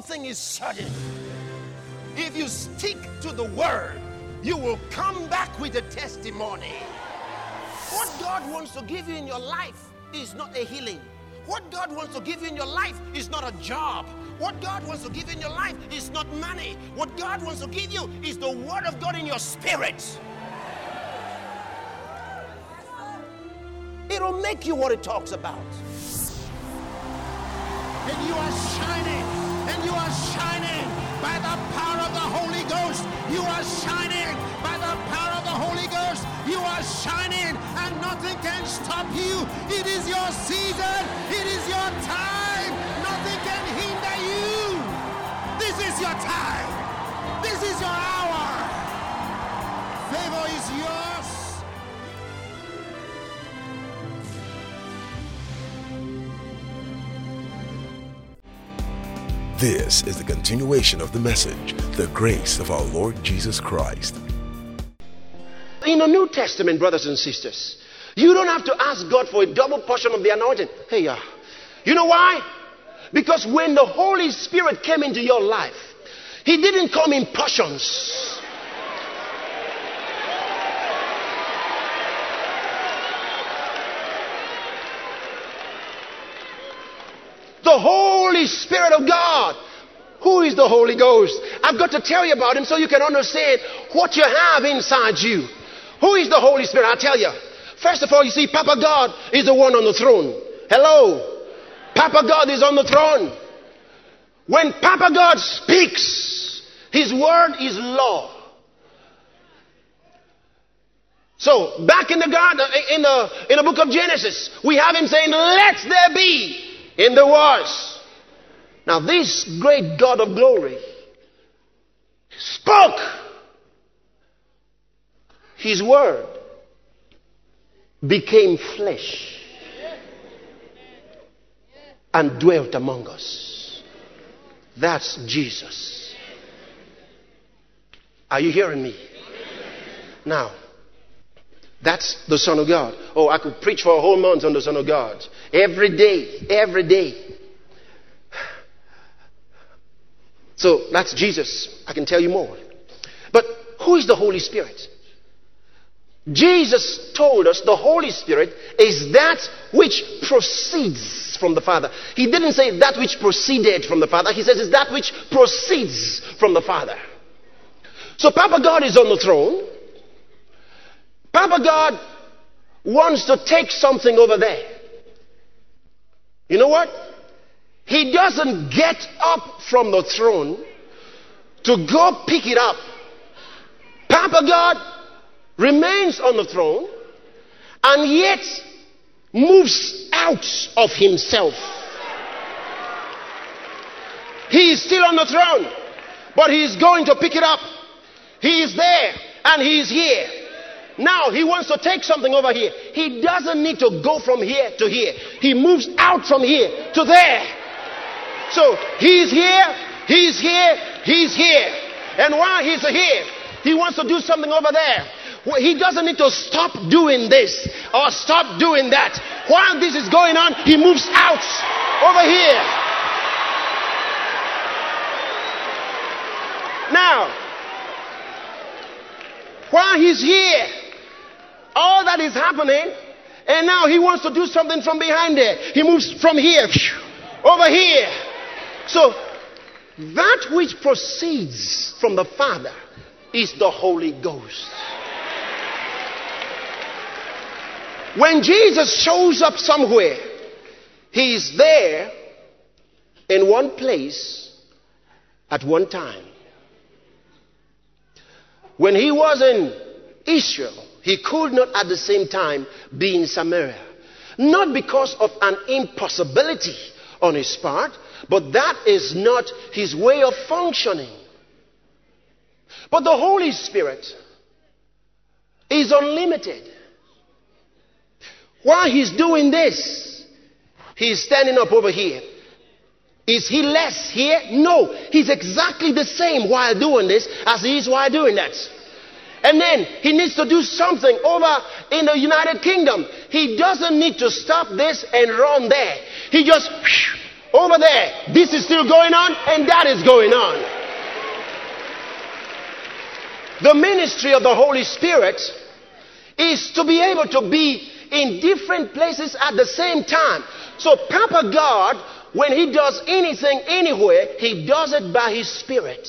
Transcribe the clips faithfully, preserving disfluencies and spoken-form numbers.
one thing is certain. If you stick to the word, you will come back with a testimony. What God wants to give you in your life is not a healing. What God wants to give you in your life is not a job. What God wants to give you in your life is not money. What God wants to give you is the word of God in your spirit. It'll make you what it talks about. And you are shining, and you are shining by the power of the Holy Ghost. You are shining by the power of the Holy Ghost. You are shining, and nothing can stop you. It is your season. It is your time. Nothing can hinder you. This is your time. This is your hour. Favor is yours. This is the continuation of the message, the grace of our Lord Jesus Christ. In the New Testament, brothers and sisters, you don't have to ask God for a double portion of the anointing. Hey, yeah. You know why? Because when the Holy Spirit came into your life, He didn't come in portions. The Holy Spirit of God. Who is the Holy Ghost? I've got to tell you about Him so you can understand what you have inside you. Who is the Holy Spirit? I'll tell you. First of all, you see, Papa God is the one on the throne. Hello? Papa God is on the throne. When Papa God speaks, His word is law. So, back in the garden, in the, in the book of Genesis, we have Him saying, let there be. In the was. Now this great God of glory spoke His word became flesh and dwelt among us. That's Jesus. Are you hearing me? Now, that's the Son of God. Oh, I could preach for a whole month on the Son of God. Every day, every day. So that's Jesus. I can tell you more. But who is the Holy Spirit? Jesus told us the Holy Spirit is that which proceeds from the Father. He didn't say that which proceeded from the Father. He says it's that which proceeds from the Father. So Papa God is on the throne. Papa God wants to take something over there. You know what? He doesn't get up from the throne to go pick it up. Papa God remains on the throne and yet moves out of Himself. He is still on the throne, but He is going to pick it up. He is there and He is here. Now He wants to take something over here. He doesn't need to go from here to here. He moves out from here to there. So He's here, He's here, He's here. And while He's here, He wants to do something over there. He doesn't need to stop doing this or stop doing that. While this is going on, He moves out over here. Now, while He's here, all that is happening, and now He wants to do something from behind there. He moves from here, over here. So, that which proceeds from the Father is the Holy Ghost. When Jesus shows up somewhere, He is there in one place at one time. When He was in Israel, He could not at the same time be in Samaria. Not because of an impossibility on His part, but that is not His way of functioning. But the Holy Spirit is unlimited. While He's doing this, He's standing up over here. Is He less here? No. He's exactly the same while doing this as He is while doing that. And then He needs to do something over in the United Kingdom. He doesn't need to stop this and run there. He just whoosh, over there, this is still going on, and that is going on. The ministry of the Holy Spirit is to be able to be in different places at the same time. So Papa God, when he does anything anywhere, he does it by his Spirit.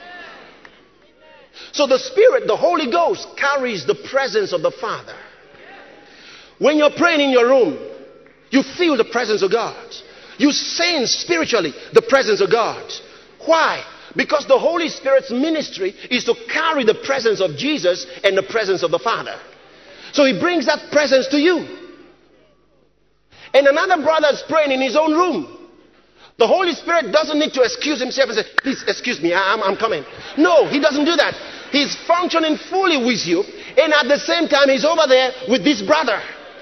So the Spirit, the Holy Ghost, carries the presence of the Father. When you're praying in your room, you feel the presence of God. You sense spiritually the presence of God. Why? Because the Holy Spirit's ministry is to carry the presence of Jesus and the presence of the Father. So he brings that presence to you. And another brother is praying in his own room. The Holy Spirit doesn't need to excuse himself and say, please excuse me, I'm, I'm coming. No, he doesn't do that. He's functioning fully with you. And at the same time, he's over there with this brother.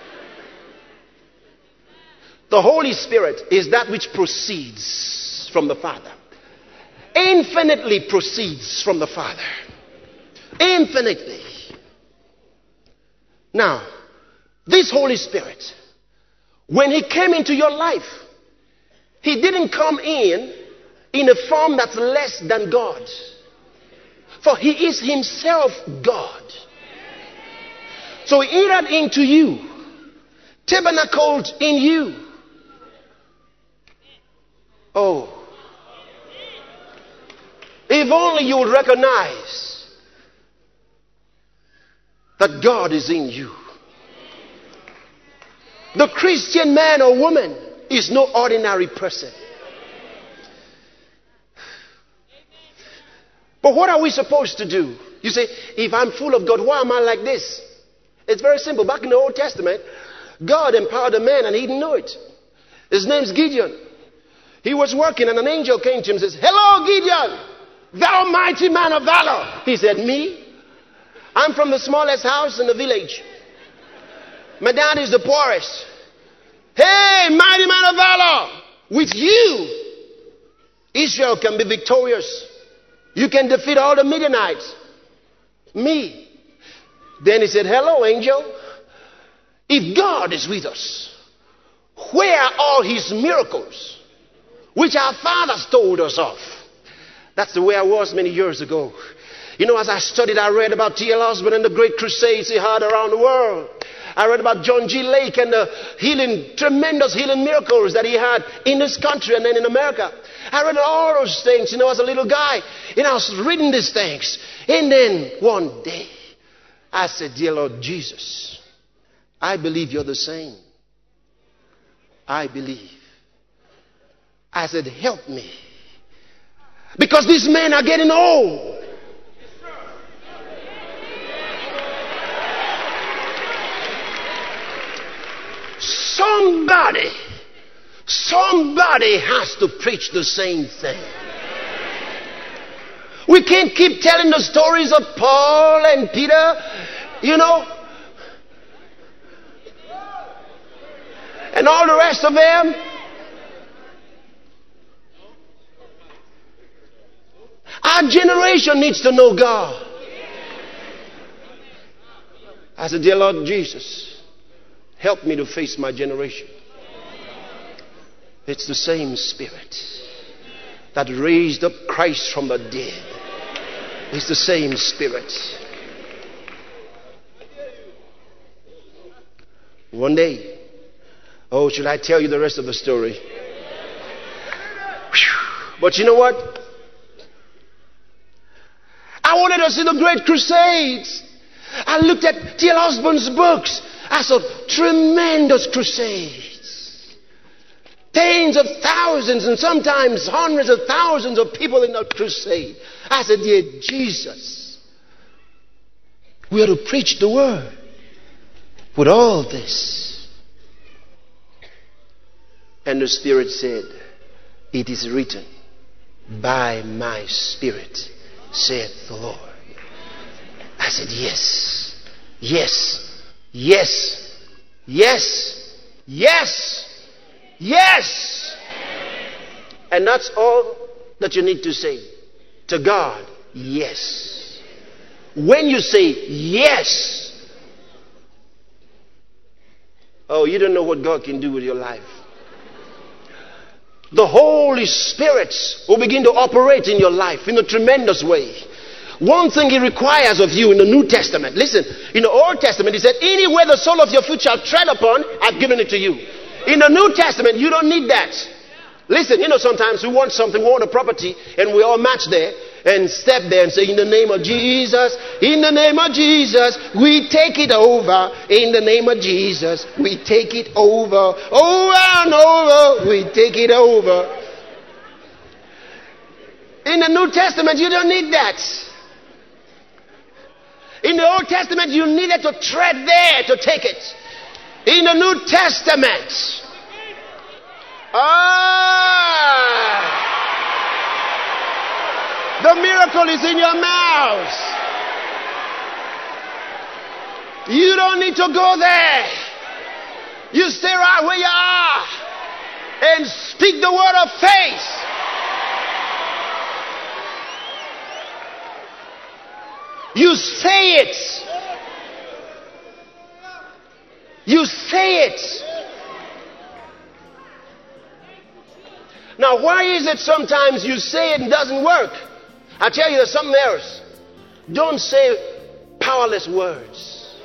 The Holy Spirit is that which proceeds from the Father. Infinitely proceeds from the Father. Infinitely. Now, this Holy Spirit, when he came into your life, he didn't come in in a form that's less than God. For he is himself God. So he entered into you, tabernacled in you. Oh, if only you would recognize that God is in you. The Christian man or woman is no ordinary person. But what are we supposed to do? You say, if I'm full of God, why am I like this? It's very simple. Back in the Old Testament, God empowered a man and he didn't know it. His name's Gideon. He was working and an angel came to him and says, hello, Gideon, thou mighty man of valor. He said, me? I'm from the smallest house in the village. My dad is the poorest. Hey, mighty man of valor, with you, Israel can be victorious. You can defeat all the Midianites. Me. Then he said, hello, angel. If God is with us, where are all his miracles, which our fathers told us of? That's the way I was many years ago. You know, as I studied, I read about T L Osborne and the great crusades he had around the world. I read about John G. Lake and the healing, tremendous healing miracles that he had in this country and then in America. I read all those things, you know, as a little guy. And I was reading these things. And then one day, I said, dear Lord Jesus, I believe you're the same. I believe. I said, help me. Because these men are getting old. Somebody, somebody has to preach the same thing. We can't keep telling the stories of Paul and Peter, you know, and all the rest of them. Our generation needs to know God. I said, dear Lord Jesus, help me to face my generation. It's the same Spirit that raised up Christ from the dead. It's the same Spirit. One day, oh, should I tell you the rest of the story? Whew. But you know what? I wanted to see the great crusades. I looked at T L Osborne's books. I saw tremendous crusades. Tens of thousands and sometimes hundreds of thousands of people in a crusade. I said, dear Jesus, we are to preach the word with all this. And the Spirit said, it is written, by my Spirit, saith the Lord. I said, yes, yes, yes, yes, yes, yes. And that's all that you need to say to God. Yes. When you say yes, oh, you don't know what God can do with your life. the Holy Spirit will begin to operate in your life in a tremendous way. One thing He requires of you in the New Testament. Listen, in the Old Testament He said, anywhere the sole of your foot shall tread upon, I've given it to you. In the New Testament, you don't need that. Listen, you know, sometimes we want something, we want a property, and we all match there and step there and say, in the name of Jesus, in the name of Jesus, we take it over. In the name of Jesus, we take it over. Over and over, we take it over. In the New Testament, you don't need that. In the Old Testament, you needed to tread there to take it. In the New Testament, ah, the miracle is in your mouth. You don't need to go there. You stay right where you are and speak the word of faith. You say it. You say it. Now, why is it sometimes you say it and it doesn't work? I tell you, there's something else. Don't say powerless words.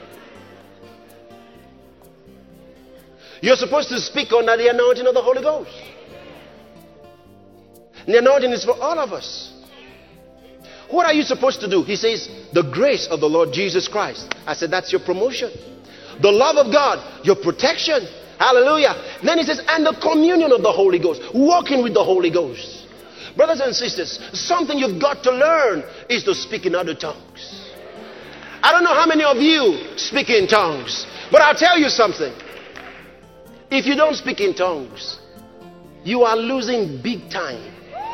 You're supposed to speak under the anointing of the Holy Ghost. And the anointing is for all of us. What are you supposed to do? He says, the grace of the Lord Jesus Christ. I said, that's your promotion. The love of God, your protection. Hallelujah. Then he says, and the communion of the Holy Ghost. Walking with the Holy Ghost. Brothers and sisters, something you've got to learn is to speak in other tongues. I don't know how many of you speak in tongues, but I'll tell you something. If you don't speak in tongues, you are losing big time.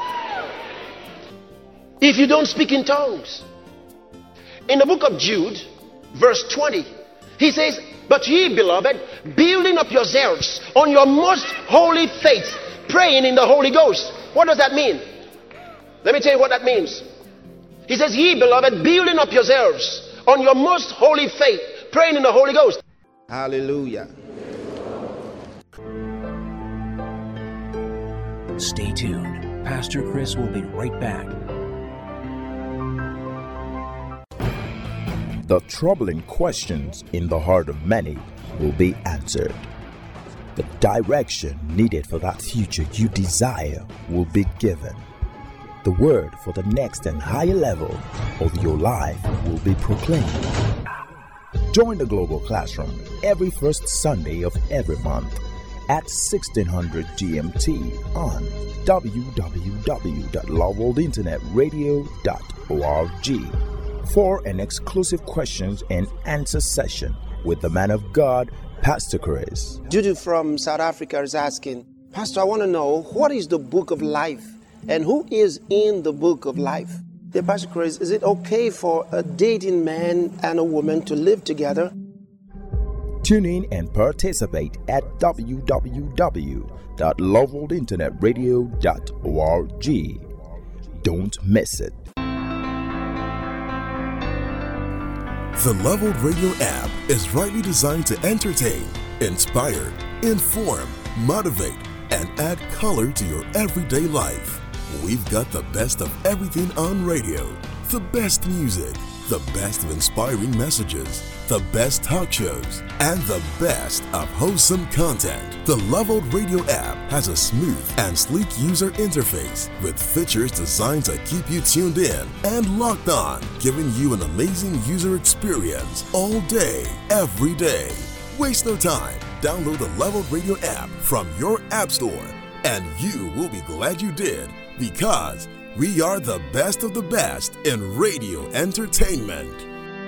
If you don't speak in tongues. In the book of Jude, verse twenty, he says, but ye, beloved, building up yourselves on your most holy faith, praying in the Holy Ghost. What does that mean? Let me tell you what that means. He says, ye, beloved, building up yourselves on your most holy faith, praying in the Holy Ghost. Hallelujah. Stay tuned. Pastor Chris will be right back. The troubling questions in the heart of many will be answered. The direction needed for that future you desire will be given. The word for the next and higher level of your life will be proclaimed. Join the Global Classroom every first Sunday of every month at sixteen hundred G M T on w w w dot love world internet radio dot org for an exclusive questions and answer session with the man of God, Pastor Chris. Judy from South Africa is asking, Pastor, I want to know, what is the book of life and who is in the book of life? Dear Pastor Chris, is it okay for a dating man and a woman to live together? Tune in and participate at w w w dot love world internet radio dot org. Don't miss it. The Love World Radio app is rightly designed to entertain, inspire, inform, motivate, and add color to your everyday life. We've got the best of everything on radio, the best music, the best of inspiring messages, the best talk shows, and the best of wholesome content. The Love World Radio app has a smooth and sleek user interface with features designed to keep you tuned in and locked on, giving you an amazing user experience all day, every day. Waste no time. Download the Love World Radio app from your app store, and you will be glad you did, because we are the best of the best in radio entertainment.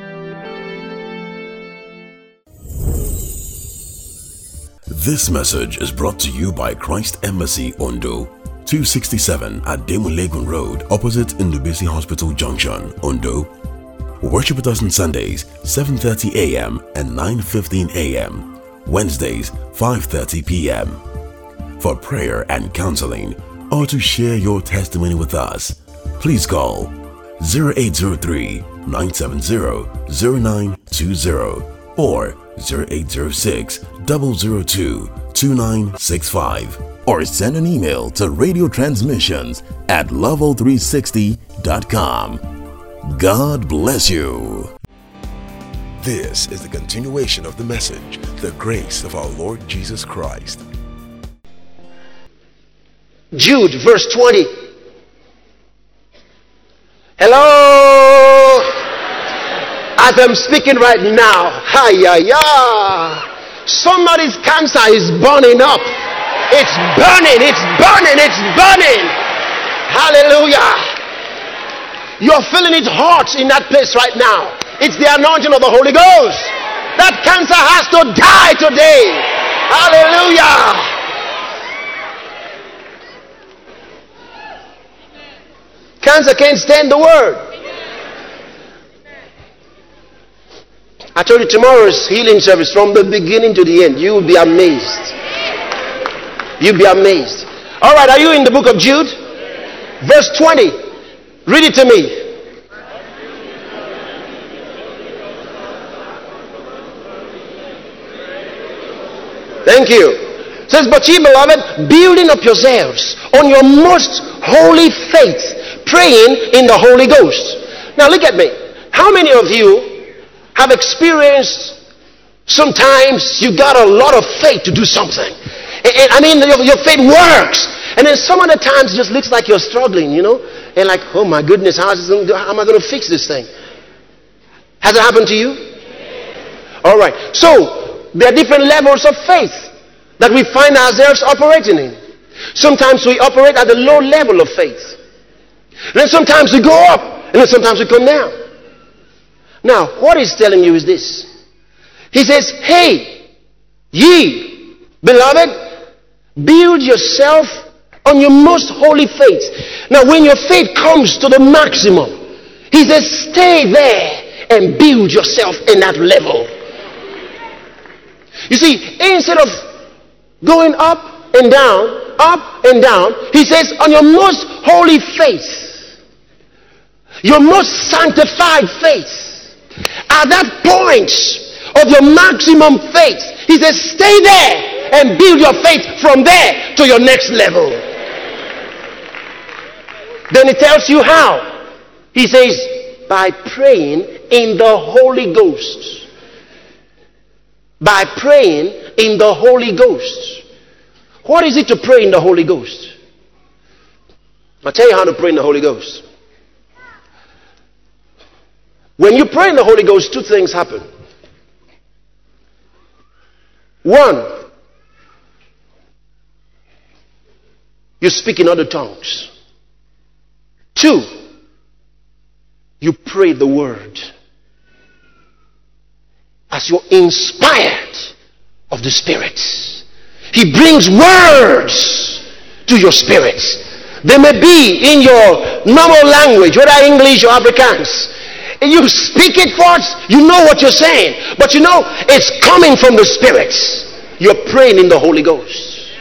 This message is brought to you by Christ Embassy Ondo, two sixty-seven at Demulegun Road, opposite Ndubisi Hospital Junction, Ondo. Worship with us on Sundays, seven thirty a.m. and nine fifteen a.m. Wednesdays, five thirty p.m. For prayer and counseling, or to share your testimony with us, please call zero eight zero three, nine seven zero, zero nine two zero or zero eight zero six, zero zero two, two nine six five. or send an email to radio transmissions at level three sixty dot com. God bless you. This is the continuation of the message, The Grace of Our Lord Jesus Christ. Jude, verse twenty. Hello? As I'm speaking right now, hi-ya, ya. Somebody's cancer is burning up. It's burning, it's burning, it's burning. Hallelujah. You're feeling it hot in that place right now. It's the anointing of the Holy Ghost. That cancer has to die today. Hallelujah. Cancer can't stand the word. I told you tomorrow's healing service, from the beginning to the end, you will be amazed. You'll be amazed. All right, are you in the book of Jude? Verse twenty. Read it to me. Thank you. It says, but ye, beloved, building up yourselves on your most holy faith, praying in the Holy Ghost. Now look at me. How many of you have experienced sometimes you got a lot of faith to do something? And, and I mean, your, your faith works. And then some other times it just looks like you're struggling, you know? And like, oh my goodness, how, is this, how am I going to fix this thing? Has it happened to you? All right. So, there are different levels of faith that we find ourselves operating in. Sometimes we operate at the low level of faith. Then sometimes we go up, and then sometimes we come down. Now, what he's telling you is this. He says, hey, ye, beloved, build yourself on your most holy faith. Now, when your faith comes to the maximum, he says, stay there and build yourself in that level. You see, instead of going up and down, up and down, he says, on your most holy faith, your most sanctified faith, at that point of your maximum faith, he says, stay there and build your faith from there to your next level. Then he tells you how. He says, by praying in the Holy Ghost. By praying in the Holy Ghost. What is it to pray in the Holy Ghost? I'll tell you how to pray in the Holy Ghost. When you pray in the Holy Ghost, two things happen. One, you speak in other tongues. Two, you pray the word as you're inspired of the Spirit. He brings words to your spirit. They may be in your normal language, whether English or Afrikaans. You speak it forth, you know what you're saying, but you know it's coming from the Spirit. You're praying in the Holy Ghost.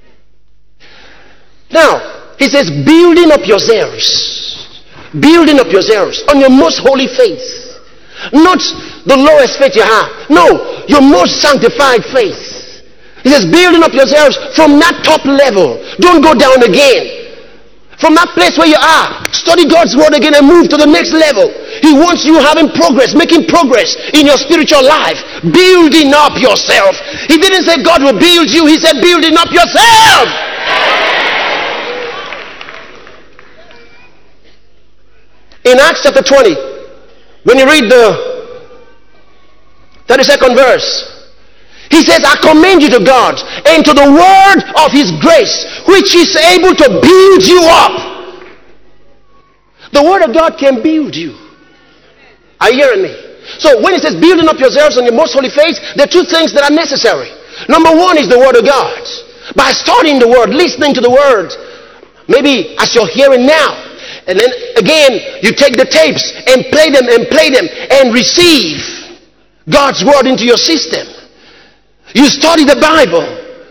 Now, he says, building up yourselves, building up yourselves on your most holy faith. Not the lowest faith you have. No, your most sanctified faith. He says, building up yourselves from that top level. Don't go down again. From that place where you are, study God's word again and move to the next level. He wants you having progress, making progress in your spiritual life, building up yourself. He didn't say God will build you, he said building up yourself. In Acts chapter twenty, when you read the thirty-second verse, he says, I commend you to God and to the word of his grace, which is able to build you up. The word of God can build you. Are you hearing me? So when it says building up yourselves on your most holy faith, there are two things that are necessary. Number one is the word of God. By studying the word, listening to the word, maybe as you're hearing now, and then again you take the tapes and play them and play them and receive God's word into your system. You study the Bible.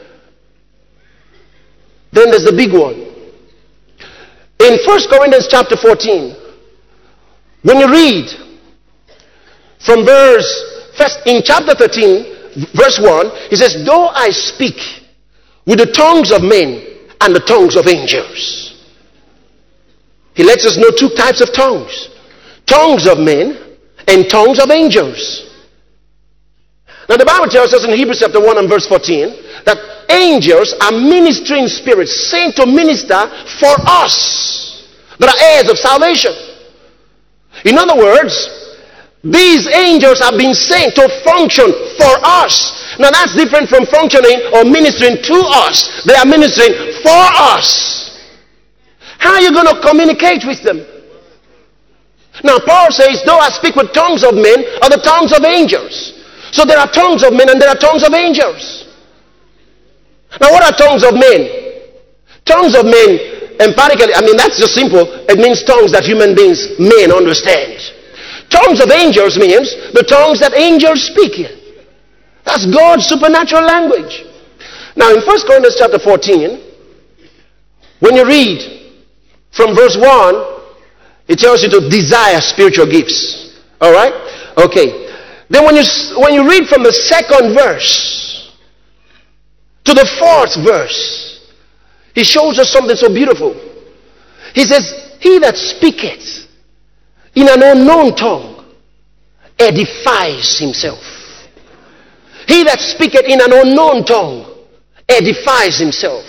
Then there's the big one. In First Corinthians chapter fourteen, when you read from verse, first in chapter thirteen, verse one, he says, though I speak with the tongues of men and the tongues of angels. He lets us know two types of tongues. Tongues of men and tongues of angels. Now the Bible tells us in Hebrews chapter one and verse fourteen that angels are ministering spirits sent to minister for us that are heirs of salvation. In other words, these angels have been sent to function for us. Now that's different from functioning or ministering to us. They are ministering for us. How are you going to communicate with them? Now Paul says, though I speak with tongues of men or the tongues of angels. So there are tongues of men and there are tongues of angels. Now what are tongues of men? Tongues of men, emphatically, I mean that's just simple. It means tongues that human beings, men, understand. Tongues of angels means the tongues that angels speak in. That's God's supernatural language. Now in First Corinthians chapter fourteen, when you read from verse one, it tells you to desire spiritual gifts. Alright? Okay. Then when you, when you read from the second verse to the fourth verse, he shows us something so beautiful. He says, he that speaketh in an unknown tongue edifies himself. He that speaketh in an unknown tongue edifies himself.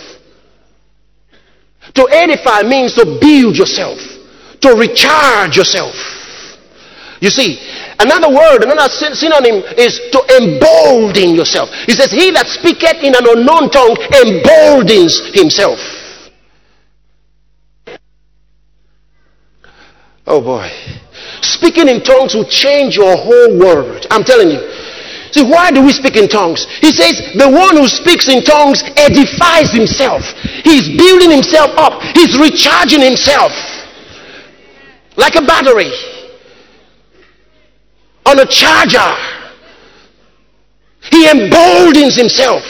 To edify means to build yourself, to recharge yourself. You see, another word, another synonym is to embolden yourself. He says, he that speaketh in an unknown tongue emboldens himself. Oh boy. Speaking in tongues will change your whole world. I'm telling you. See, why do we speak in tongues? He says, the one who speaks in tongues edifies himself. He's building himself up. He's recharging himself. Like a battery on a charger. He emboldens himself.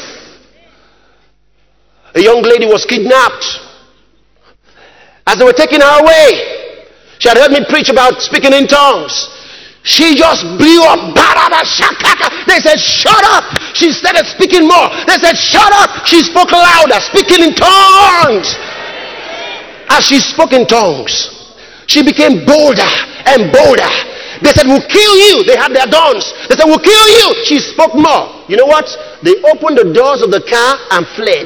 A young lady was kidnapped. As they were taking her away, she had heard me preach about speaking in tongues. She just blew up. They said, shut up. She started speaking more. They said, shut up. She spoke louder, speaking in tongues. As she spoke in tongues, she became bolder and bolder. They said, we'll kill you. They had their guns. They said, we'll kill you. She spoke more. You know what? They opened the doors of the car and fled.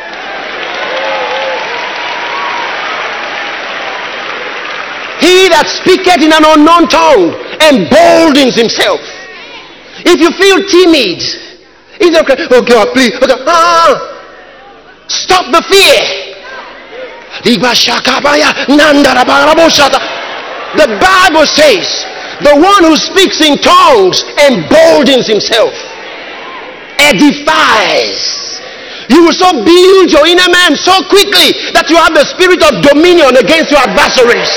He that speaketh in an unknown tongue emboldens himself. If you feel timid, it's okay. Oh God, please. Okay. Ah, stop the fear. The Bible says, the one who speaks in tongues emboldens himself, edifies. You will so build your inner man so quickly that you have the spirit of dominion against your adversaries.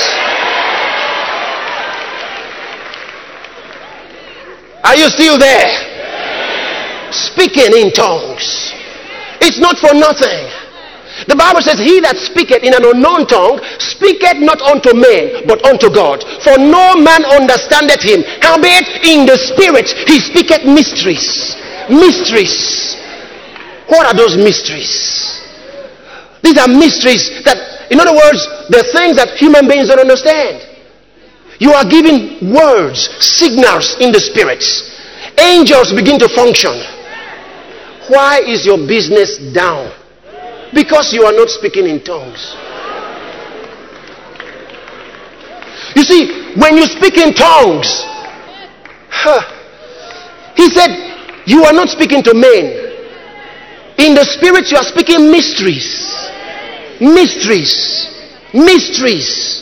Are you still there? Speaking in tongues. It's not for nothing. The Bible says, he that speaketh in an unknown tongue speaketh not unto men, but unto God. For no man understandeth him. Howbeit in the spirit he speaketh mysteries. Mysteries. What are those mysteries? These are mysteries that, in other words, they're things that human beings don't understand. You are giving words, signals in the spirit. Angels begin to function. Why is your business down? Because you are not speaking in tongues. You see, when you speak in tongues, huh, he said, you are not speaking to men. In the spirit, you are speaking mysteries. Mysteries. Mysteries.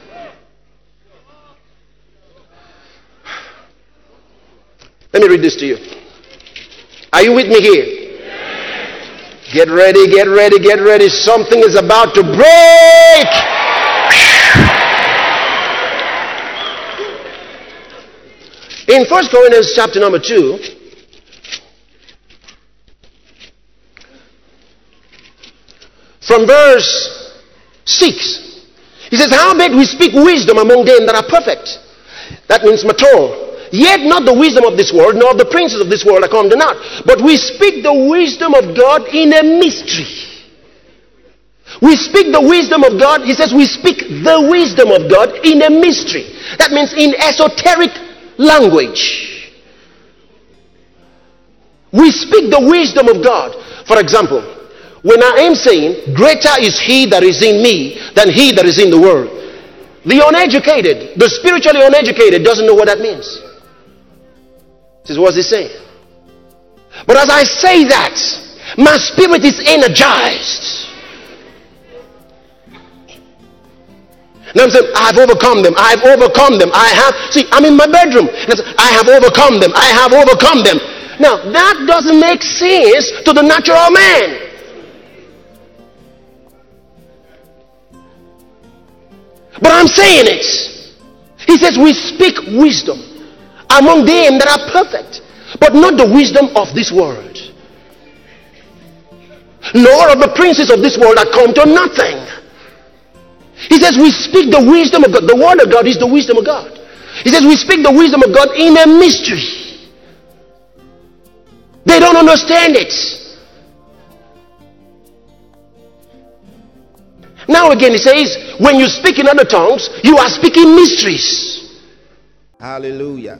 Let me read this to you. Are you with me here? Get ready, get ready, get ready. Something is about to break. In First Corinthians chapter number two, from verse six, he says, howbeit we speak wisdom among them that are perfect. That means mature. Yet not the wisdom of this world, nor of the princes of this world are come to naught. But we speak the wisdom of God in a mystery, We speak the wisdom of God. He says we speak the wisdom of God in a mystery. That means in esoteric language. We speak the wisdom of God. For example, when I am saying, greater is he that is in me than he that is in the world. The uneducated, the spiritually uneducated doesn't know what that means. This is what he's saying. But as I say that, my spirit is energized. Now I'm saying, I have overcome them. I have overcome them. I have, see, I'm in my bedroom. I have overcome them. I have overcome them. Now, that doesn't make sense to the natural man. But I'm saying it. He says we speak wisdom among them that are perfect, but not the wisdom of this world, nor of the princes of this world that come to nothing. He says we speak the wisdom of God. The word of God is the wisdom of God. He says we speak the wisdom of God in a mystery. They don't understand it. Now again he says, when you speak in other tongues, you are speaking mysteries. Hallelujah.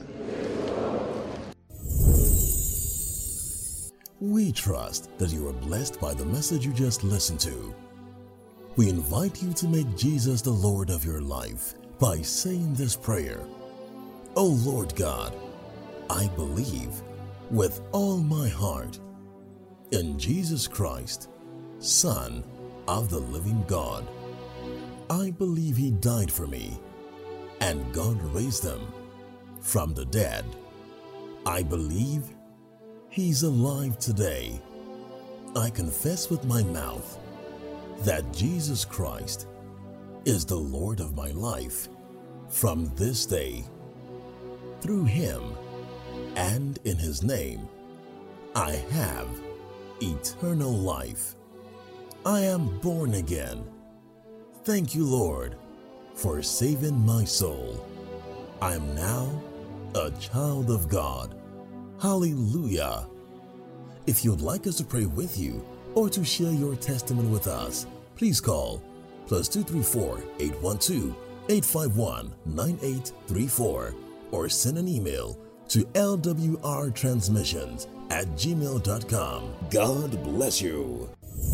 We trust that you are blessed by the message you just listened to. We invite you to make Jesus the Lord of your life by saying this prayer. Oh Lord God, I believe with all my heart in Jesus Christ, Son of the living God. I believe he died for me and God raised him from the dead. I believe he's alive today. I confess with my mouth that Jesus Christ is the Lord of my life from this day. Through him and in his name, I have eternal life. I am born again. Thank you, Lord, for saving my soul. I am now a child of God. Hallelujah. If you'd like us to pray with you or to share your testimony with us, please call plus two three four, eight one two, eight five one, nine eight three four or send an email to L W R transmissions at gmail dot com. God bless you.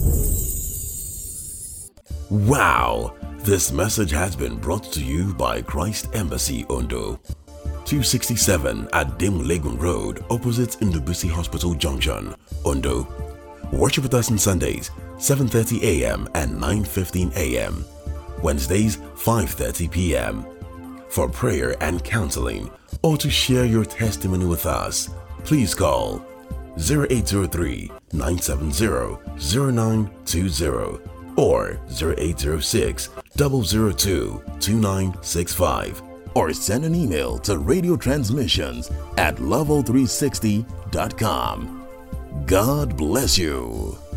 Wow! This message has been brought to you by Christ Embassy Ondo, two sixty-seven at Dim Legon Road, opposite Ndubisi Hospital Junction, Ondo. Worship with us on Sundays, seven thirty a m and nine fifteen a m Wednesdays, five thirty p m For prayer and counseling, or to share your testimony with us, please call zero eight zero three, nine seven zero, zero nine two zero or zero eight zero six, zero zero two, two nine six five, or send an email to radio transmissions at level three sixty dot com. God bless you.